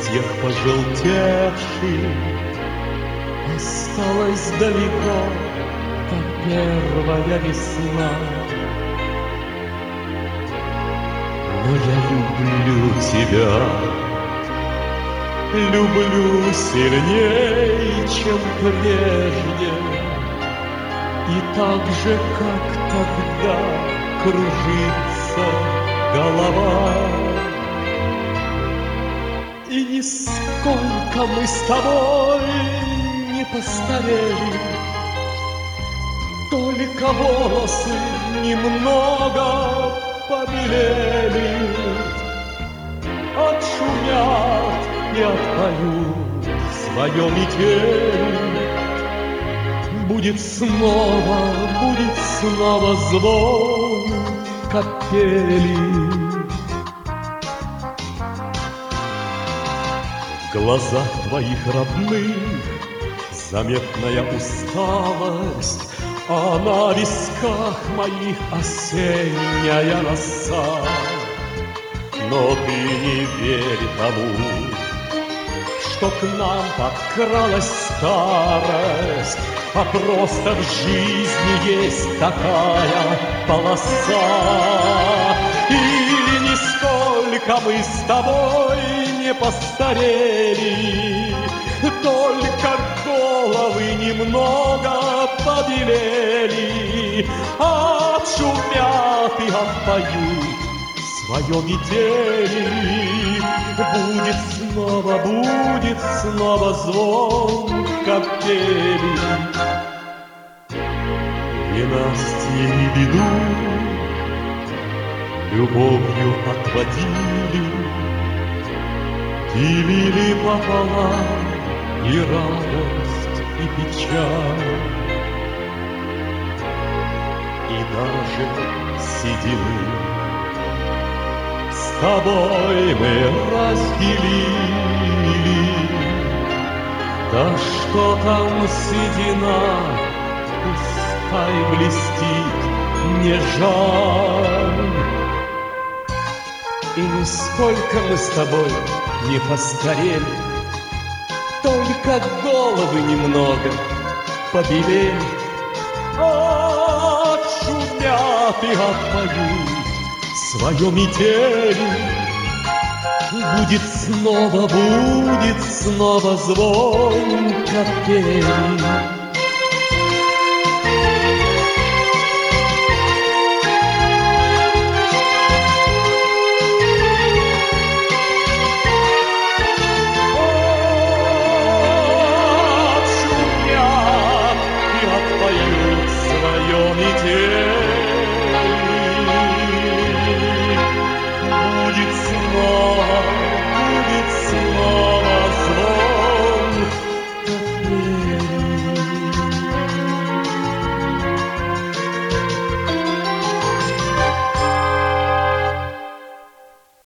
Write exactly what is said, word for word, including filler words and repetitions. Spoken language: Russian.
листьях пожелтевших осталась далеко та первая весна. Но я люблю тебя, люблю сильней, чем прежде, и так же, как тогда, кружится голова. И нисколько мы с тобой не постарели, только волосы немного побелели, отшумят и отпоют свое метель. Будет снова, будет снова звон капели. В глазах твоих родных заметная усталость, а на висках моих осенняя роса. Но ты не верь тому, что к нам подкралась старость, а просто в жизни есть такая полоса. И нисколько мы с тобой не постарели, только головы немного побелели, отшумят и отпоют свое метели. Будет снова, будет снова звон капели. Ненастье не беду любовью отводили, делили пополам и радость, и печаль, и даже седину с тобой мы разделили. Да что там седина, пускай блестит, не жаль. И нисколько мы с тобой не постарели, только головы немного побелели, отшумят и отпоют свое метели. Будет снова, будет снова звон капели.